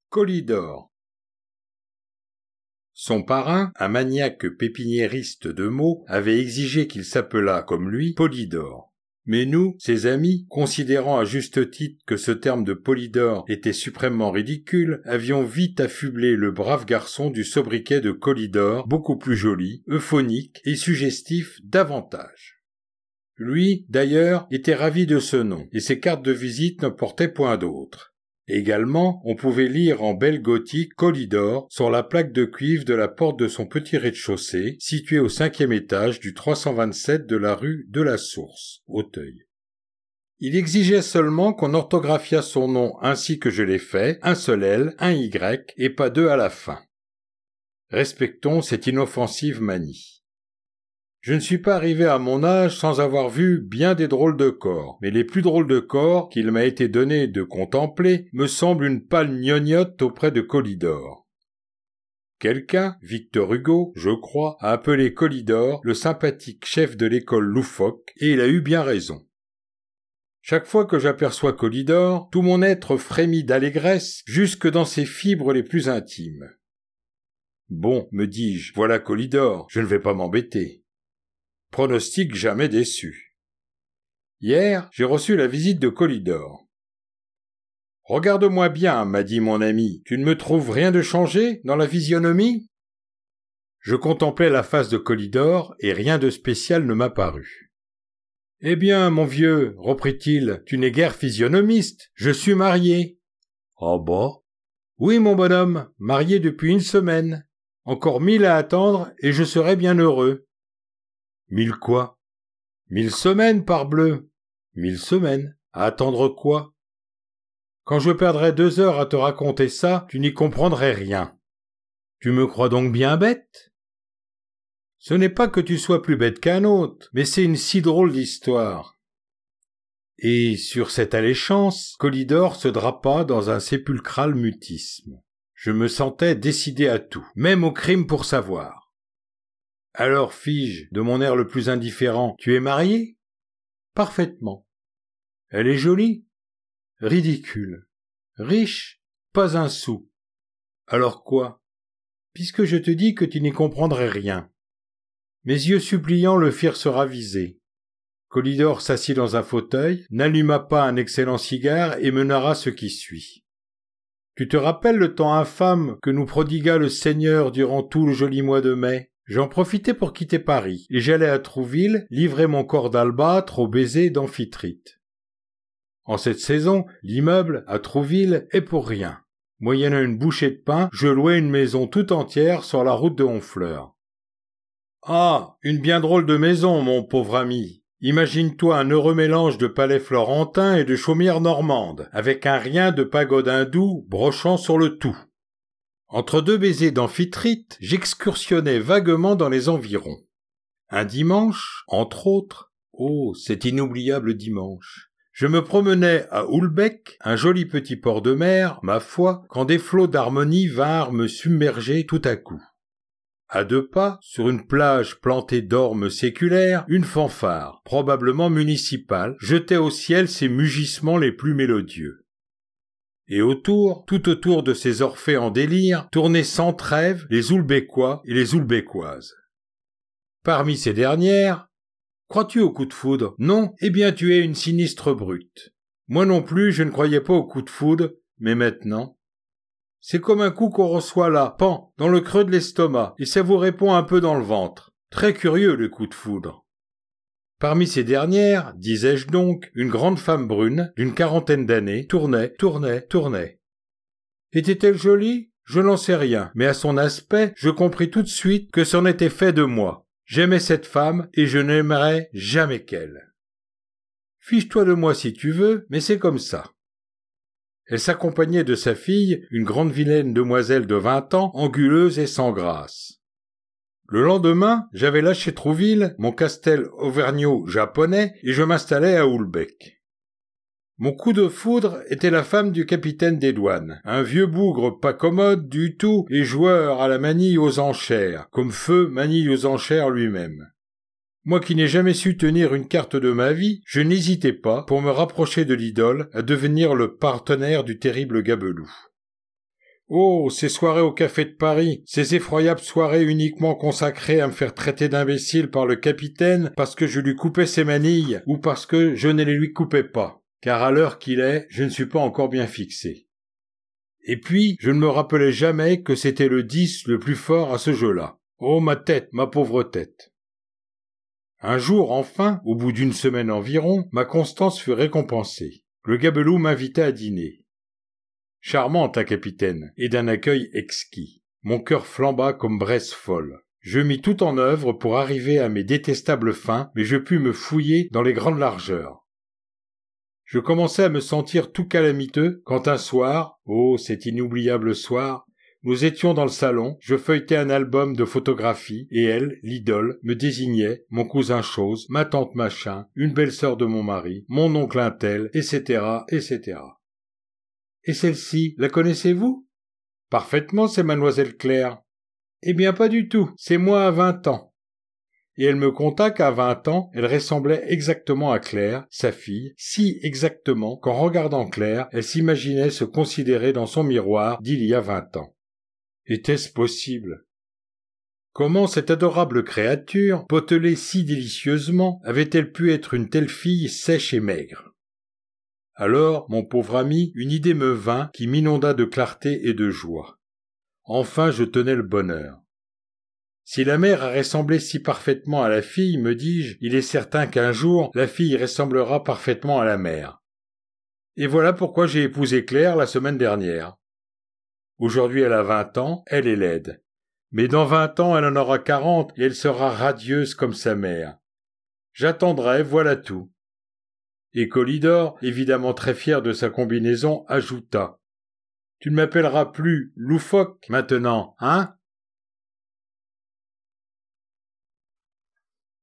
Colidor. Son parrain, un maniaque pépiniériste de mots, avait exigé qu'il s'appelât, comme lui, Polydore. Mais nous, ses amis, considérant à juste titre que ce terme de Polydore était suprêmement ridicule, avions vite affublé le brave garçon du sobriquet de Colidor, beaucoup plus joli, euphonique et suggestif davantage. Lui, d'ailleurs, était ravi de ce nom, et ses cartes de visite ne portaient point d'autre. Également, on pouvait lire en belle gothique Colidor sur la plaque de cuivre de la porte de son petit rez-de-chaussée, situé au 5e étage du 327 de la rue de la Source, Auteuil. Il exigeait seulement qu'on orthographiât son nom ainsi que je l'ai fait, un seul L, un Y et pas deux à la fin. Respectons cette inoffensive manie. Je ne suis pas arrivé à mon âge sans avoir vu bien des drôles de corps, mais les plus drôles de corps qu'il m'a été donné de contempler me semblent une pâle gnognotte auprès de Colidor. Quelqu'un, Victor Hugo, je crois, a appelé Colidor le sympathique chef de l'école loufoque, et il a eu bien raison. Chaque fois que j'aperçois Colidor, tout mon être frémit d'allégresse jusque dans ses fibres les plus intimes. Bon, me dis-je, voilà Colidor, je ne vais pas m'embêter. Pronostic jamais déçu. Hier, j'ai reçu la visite de Colidor. « Regarde-moi bien, m'a dit mon ami, tu ne me trouves rien de changé dans la physionomie ?» Je contemplais la face de Colidor et rien de spécial ne m'apparut. « Eh bien, mon vieux, reprit-il, tu n'es guère physionomiste, je suis marié. »« Ah bah ?»« Oui, mon bonhomme, marié depuis 1 semaine. Encore 1000 à attendre et je serai bien heureux. » 1000 quoi? 1000 semaines, parbleu. 1000 semaines. À attendre quoi? Quand je perdrais 2 heures à te raconter ça, tu n'y comprendrais rien. Tu me crois donc bien bête? Ce n'est pas que tu sois plus bête qu'un autre, mais c'est une si drôle d'histoire. Et sur cette alléchance, Colidor se drapa dans un sépulcral mutisme. Je me sentais décidé à tout, même au crime pour savoir. Alors, fis-je, de mon air le plus indifférent, tu es marié? Parfaitement. Elle est jolie? Ridicule. Riche? Pas un sou. Alors quoi? Puisque je te dis que tu n'y comprendrais rien. Mes yeux suppliants le firent se raviser. Colidor s'assit dans un fauteuil, n'alluma pas un excellent cigare et me narra ce qui suit. Tu te rappelles le temps infâme que nous prodigua le Seigneur durant tout le joli mois de mai? J'en profitais pour quitter Paris, et j'allais à Trouville livrer mon corps d'albâtre au baiser d'Amphitrite. En cette saison, l'immeuble, à Trouville, est pour rien. Moyennant une bouchée de pain, je louais une maison tout entière sur la route de Honfleur. Ah, une bien drôle de maison, mon pauvre ami. Imagine-toi un heureux mélange de palais florentins et de chaumières normandes, avec un rien de pagode hindoue brochant sur le tout. Entre 2 baisers d'Amphitrite, j'excursionnais vaguement dans les environs. Un dimanche, entre autres, oh, cet inoubliable dimanche, je me promenais à Houlbec, un joli petit port de mer, ma foi, quand des flots d'harmonie vinrent me submerger tout à coup. À 2 pas, sur une plage plantée d'ormes séculaires, une fanfare, probablement municipale, jetait au ciel ses mugissements les plus mélodieux. Et tout autour de ces orphées en délire, tournaient sans trêve les Houlbecquois et les Houlbecquoises. Parmi ces dernières, crois-tu au coup de foudre? Non? Eh bien tu es une sinistre brute. Moi non plus, je ne croyais pas au coup de foudre, mais maintenant... C'est comme un coup qu'on reçoit là, pan, dans le creux de l'estomac, et ça vous répond un peu dans le ventre. Très curieux le coup de foudre. Parmi ces dernières, disais-je donc, une grande femme brune, d'une 40aine d'années, tournait. Était-elle jolie? Je n'en sais rien, mais à son aspect, je compris tout de suite que c'en était fait de moi. J'aimais cette femme, et je n'aimerais jamais qu'elle. Fiche-toi de moi si tu veux, mais c'est comme ça. Elle s'accompagnait de sa fille, une grande vilaine demoiselle de 20 ans, anguleuse et sans grâce. Le lendemain, j'avais lâché Trouville, mon castel auvergnat japonais, et je m'installais à Houlbec. Mon coup de foudre était la femme du capitaine des douanes, un vieux bougre pas commode du tout et joueur à la manille aux enchères, comme Feu manille aux enchères lui-même. Moi qui n'ai jamais su tenir une carte de ma vie, je n'hésitais pas, pour me rapprocher de l'idole, à devenir le partenaire du terrible gabelou. Oh, ces soirées au café de Paris, ces effroyables soirées uniquement consacrées à me faire traiter d'imbécile par le capitaine parce que je lui coupais ses manilles ou parce que je ne les lui coupais pas, car à l'heure qu'il est, je ne suis pas encore bien fixé. Et puis, je ne me rappelais jamais que c'était le 10 le plus fort à ce jeu-là. Oh, ma tête, ma pauvre tête. Un jour, enfin, au bout d'une semaine environ, ma constance fut récompensée. Le gabelou m'invita à dîner. Charmante, la capitaine, et d'un accueil exquis. Mon cœur flamba comme braise folle. Je mis tout en œuvre pour arriver à mes détestables fins, mais je pus me fouiller dans les grandes largeurs. Je commençais à me sentir tout calamiteux quand un soir, oh, cet inoubliable soir, nous étions dans le salon, je feuilletais un album de photographies, et elle, l'idole, me désignait, mon cousin chose, ma tante machin, une belle-sœur de mon mari, mon oncle un tel, etc., etc. Et celle-ci, la connaissez-vous? Parfaitement, c'est mademoiselle Claire. Eh bien, pas du tout, c'est moi à 20 ans. Et elle me conta qu'à 20 ans, elle ressemblait exactement à Claire, sa fille, si exactement qu'en regardant Claire, elle s'imaginait se considérer dans son miroir d'il y a 20 ans. Était-ce possible? Comment cette adorable créature, potelée si délicieusement, avait-elle pu être une telle fille sèche et maigre? Alors, mon pauvre ami, une idée me vint qui m'inonda de clarté et de joie. Enfin, je tenais le bonheur. Si la mère a ressemblé si parfaitement à la fille, me dis-je, il est certain qu'un jour, la fille ressemblera parfaitement à la mère. Et voilà pourquoi j'ai épousé Claire la semaine dernière. Aujourd'hui, elle a 20 ans, elle est laide. Mais dans 20 ans, elle en aura 40 et elle sera radieuse comme sa mère. J'attendrai, voilà tout. Et Polydore, évidemment très fier de sa combinaison, ajouta. Tu ne m'appelleras plus loufoque maintenant, hein?